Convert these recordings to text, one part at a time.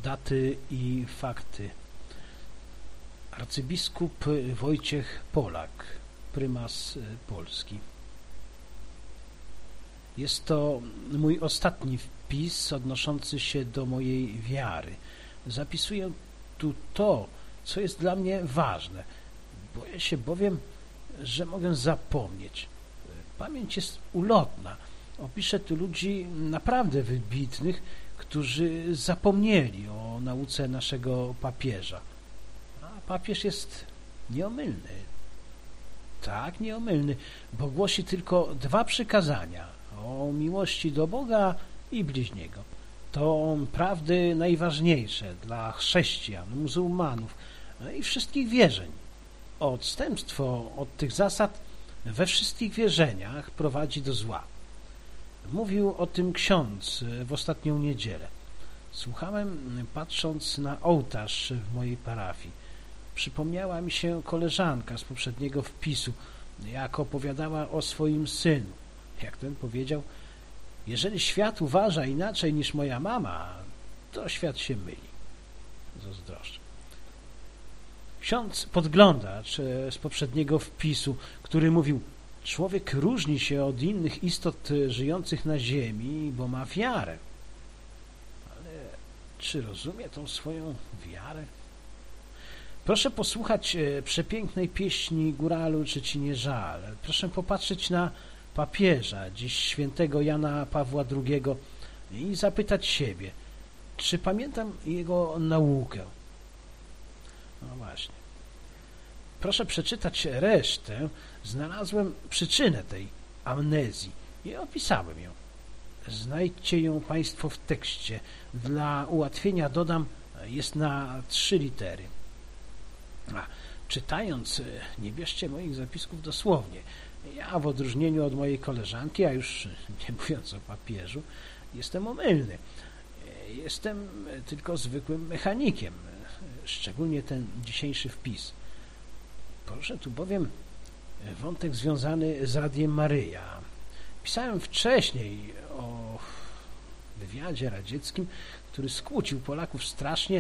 Daty i fakty. Arcybiskup Wojciech Polak, prymas Polski. Jest to mój ostatni wpis odnoszący się do mojej wiary. Zapisuję tu to, co jest dla mnie ważne. Boję się bowiem, że mogę zapomnieć. Pamięć jest ulotna. Opiszę tu ludzi naprawdę wybitnych, którzy zapomnieli o nauce naszego papieża. A papież jest nieomylny. Tak, nieomylny, bo głosi tylko 2 przykazania o miłości do Boga i bliźniego. To prawdy najważniejsze dla chrześcijan, muzułmanów i wszystkich wierzeń. Odstępstwo od tych zasad we wszystkich wierzeniach prowadzi do zła. Mówił o tym ksiądz w ostatnią niedzielę. Słuchałem, patrząc na ołtarz w mojej parafii. Przypomniała mi się koleżanka z poprzedniego wpisu, jak opowiadała o swoim synu. Jak ten powiedział: jeżeli świat uważa inaczej niż moja mama, to świat się myli. Zazdroszczę. Ksiądz podglądacz z poprzedniego wpisu, który mówił: człowiek różni się od innych istot żyjących na ziemi, bo ma wiarę. Ale czy rozumie tą swoją wiarę? Proszę posłuchać przepięknej pieśni Góralu, czy ci nie żal. Proszę popatrzeć na papieża, dziś świętego Jana Pawła II, i zapytać siebie, czy pamiętam jego naukę. No właśnie. Proszę przeczytać resztę. Znalazłem przyczynę tej amnezji i opisałem ją. Znajdźcie ją Państwo w tekście. Dla ułatwienia dodam, jest na 3 litery. Czytając, nie bierzcie moich zapisków dosłownie. Ja, w odróżnieniu od mojej koleżanki, a już nie mówiąc o papieżu, jestem omylny. Jestem tylko zwykłym mechanikiem, szczególnie ten dzisiejszy wpis. Proszę tu bowiem wątek związany z Radiem Maryja. Pisałem wcześniej o wywiadzie radzieckim, który skłócił Polaków strasznie.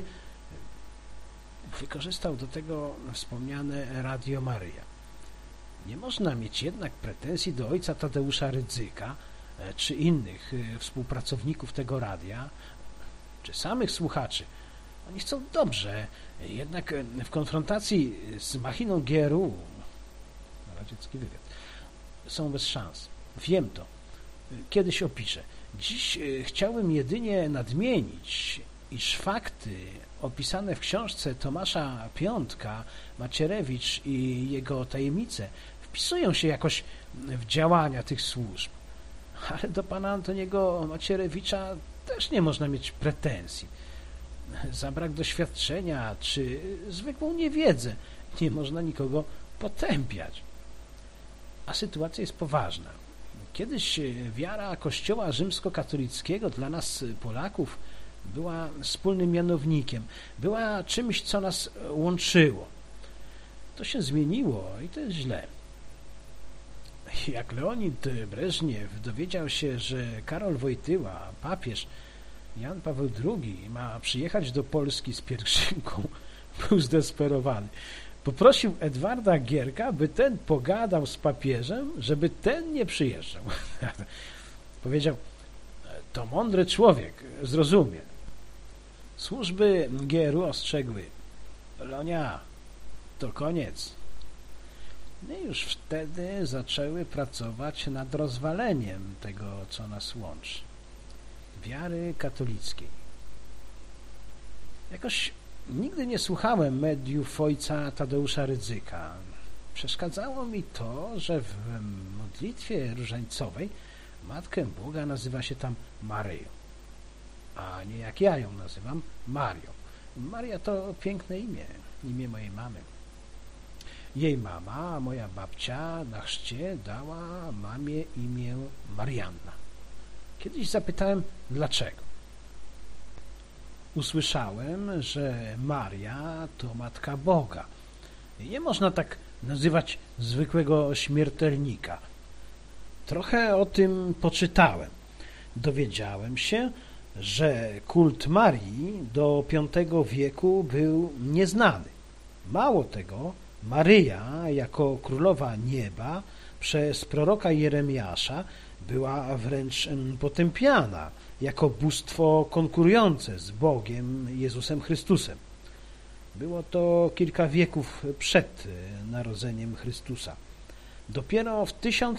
Wykorzystał do tego wspomniane Radio Maryja. Nie można mieć jednak pretensji do ojca Tadeusza Rydzyka czy innych współpracowników tego radia, czy samych słuchaczy. Oni chcą dobrze, jednak w konfrontacji z machiną GRU, radziecki wywiad, są bez szans. Wiem to. Kiedyś opiszę. Dziś chciałem jedynie nadmienić, iż fakty opisane w książce Tomasza Piątka, Macierewicz i jego tajemnice wpisują się jakoś w działania tych służb. Ale do pana Antoniego Macierewicza też nie można mieć pretensji. Za brak doświadczenia czy zwykłą niewiedzę nie można nikogo potępiać. A sytuacja jest poważna. Kiedyś wiara Kościoła rzymskokatolickiego dla nas, Polaków, była wspólnym mianownikiem, była czymś, co nas łączyło. To się zmieniło i to jest źle. Jak Leonid Breżniew dowiedział się, że Karol Wojtyła, papież Jan Paweł II, ma przyjechać do Polski z pielgrzymką, był zdesperowany. Poprosił Edwarda Gierka, by ten pogadał z papieżem, żeby ten nie przyjeżdżał. Powiedział: to mądry człowiek, zrozumie. Służby GRU ostrzegły: Lonia, to koniec. No i już wtedy zaczęły pracować nad rozwaleniem tego, co nas łączy. Wiary katolickiej. Jakoś nigdy nie słuchałem mediów ojca Tadeusza Rydzyka. Przeszkadzało mi to, że w modlitwie różańcowej Matkę Boga nazywa się tam Maryją, a nie jak ja ją nazywam, Marią. Maria to piękne imię mojej mamy. Jej mama, moja babcia, na chrzcie dała mamie imię Marianna. Kiedyś zapytałem, dlaczego. Usłyszałem, że Maria to Matka Boga. Nie można tak nazywać zwykłego śmiertelnika. Trochę o tym poczytałem. Dowiedziałem się, że kult Marii do V wieku był nieznany. Mało tego, Maryja jako królowa nieba przez proroka Jeremiasza była wręcz potępiana jako bóstwo konkurujące z Bogiem Jezusem Chrystusem. Było to kilka wieków przed narodzeniem Chrystusa. Dopiero w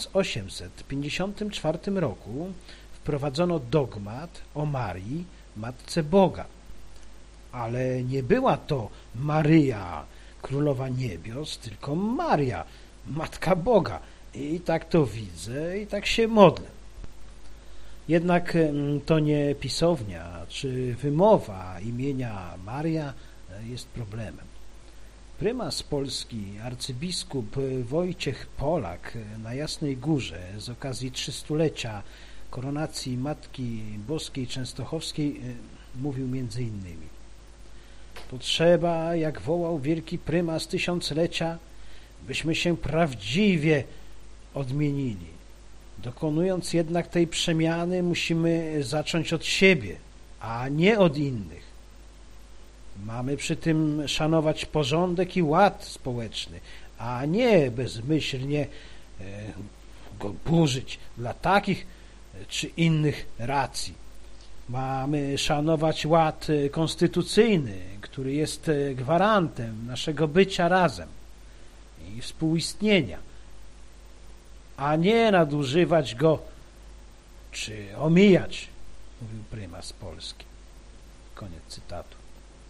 1854 roku wprowadzono dogmat o Marii, Matce Boga. Ale nie była to Maryja, Królowa Niebios, tylko Maria, Matka Boga. I tak to widzę i tak się modlę. Jednak to nie pisownia czy wymowa imienia Maria jest problemem. Prymas Polski, arcybiskup Wojciech Polak na Jasnej Górze z okazji 300-lecia koronacji Matki Boskiej Częstochowskiej mówił m.in. Potrzeba, jak wołał wielki prymas tysiąclecia, byśmy się prawdziwie odmienili. Dokonując jednak tej przemiany, musimy zacząć od siebie, a nie od innych. Mamy przy tym szanować porządek i ład społeczny, a nie bezmyślnie go burzyć dla takich czy innych racji. Mamy szanować ład konstytucyjny, który jest gwarantem naszego bycia razem i współistnienia, a nie nadużywać go czy omijać, mówił prymas Polski. Koniec cytatu.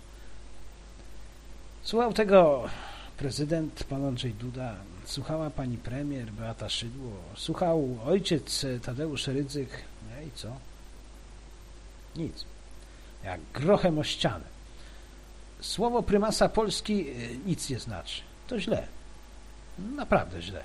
Słuchał tego prezydent pan Andrzej Duda, słuchała pani premier Beata Szydło, słuchał ojciec Tadeusz Rydzyk, no i co? Nic. Jak grochem o ścianę. Słowo prymasa Polski nic nie znaczy. To źle. Naprawdę źle.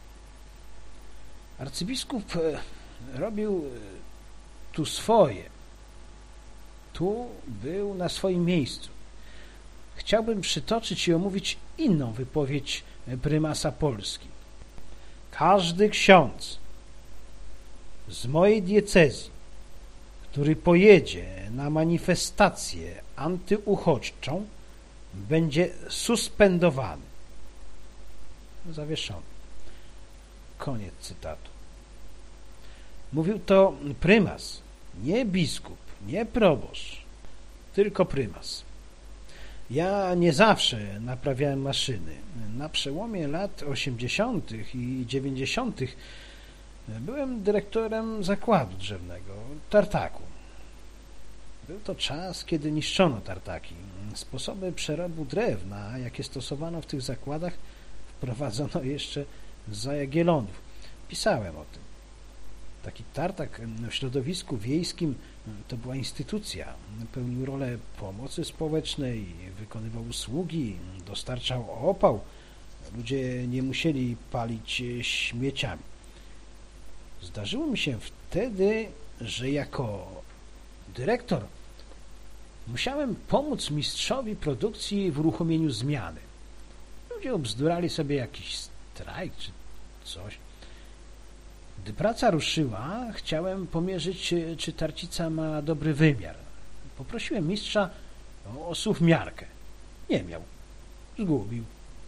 Arcybiskup robił tu swoje. Tu był na swoim miejscu. Chciałbym przytoczyć i omówić inną wypowiedź prymasa Polski. Każdy ksiądz z mojej diecezji, który pojedzie na manifestację antyuchodźczą, będzie suspendowany. Zawieszony. Koniec cytatu. Mówił to prymas, nie biskup, nie proboszcz, tylko prymas. Ja nie zawsze naprawiałem maszyny. Na przełomie lat 80. i 90. byłem dyrektorem zakładu drzewnego, tartaku. Był to czas, kiedy niszczono tartaki. Sposoby przerobu drewna, jakie stosowano w tych zakładach, wprowadzono jeszcze za Jagiellonów. Pisałem o tym. Taki tartak w środowisku wiejskim to była instytucja. Pełnił rolę pomocy społecznej, wykonywał usługi, dostarczał opał. Ludzie nie musieli palić śmieciami. Zdarzyło mi się wtedy, że jako dyrektor musiałem pomóc mistrzowi produkcji w uruchomieniu zmiany. Ludzie obzdurali sobie jakiś strajk czy coś. Gdy praca ruszyła, chciałem pomierzyć, czy tarcica ma dobry wymiar. Poprosiłem mistrza o suwmiarkę. Nie miał. Zgubił.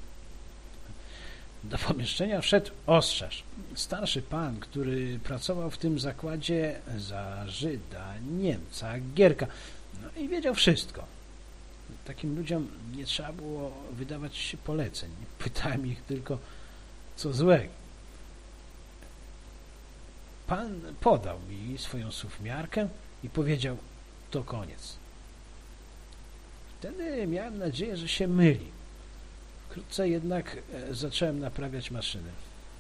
Do pomieszczenia wszedł ostrzaż. Starszy pan, który pracował w tym zakładzie za Żyda, Niemca, Gierka. No i wiedział wszystko. Takim ludziom nie trzeba było wydawać poleceń. Pytałem ich tylko, co złego. Pan podał mi swoją suwmiarkę i powiedział, to koniec. Wtedy miałem nadzieję, że się myli. Wkrótce jednak zacząłem naprawiać maszyny.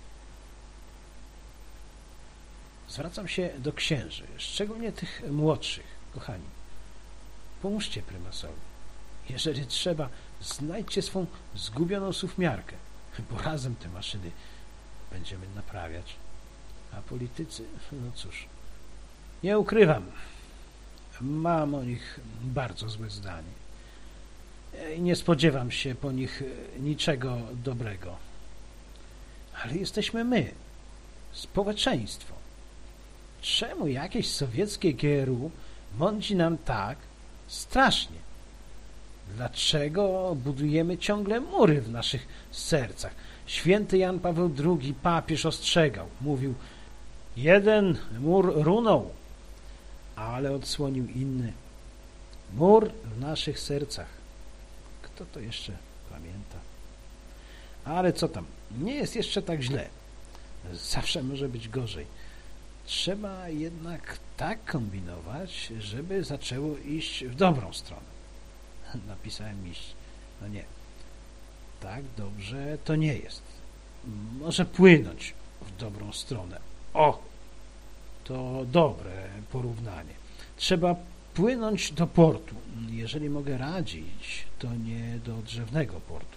Zwracam się do księży, szczególnie tych młodszych. Kochani, pomóżcie prymasowi. Jeżeli trzeba, znajdźcie swą zgubioną suwmiarkę, bo razem te maszyny będziemy naprawiać. A politycy, no cóż, nie ukrywam, mam o nich bardzo złe zdanie. I nie spodziewam się po nich niczego dobrego. Ale jesteśmy my, społeczeństwo. Czemu jakieś sowieckie GRU Mąci nam tak strasznie. Dlaczego budujemy ciągle mury w naszych sercach? Święty Jan Paweł II, papież, ostrzegał. Mówił, jeden mur runął, ale odsłonił inny. Mur w naszych sercach. Kto to jeszcze pamięta? Ale co tam? Nie jest jeszcze tak źle. Zawsze może być gorzej. Trzeba jednak tak kombinować, żeby zaczęło iść w dobrą stronę. Napisałem iść. No nie. Tak dobrze to nie jest. Może płynąć w dobrą stronę. O! To dobre porównanie. Trzeba płynąć do portu. Jeżeli mogę radzić, to nie do drzewnego portu.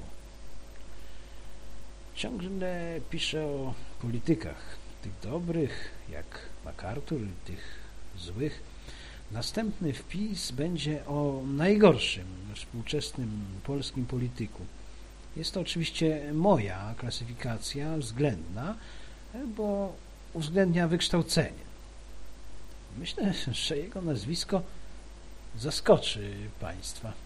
Ciągle piszę o politykach. Tych dobrych, jak MacArthur, i tych złych. Następny wpis będzie o najgorszym współczesnym polskim polityku. Jest to oczywiście moja klasyfikacja względna, bo uwzględnia wykształcenie. Myślę, że jego nazwisko zaskoczy Państwa.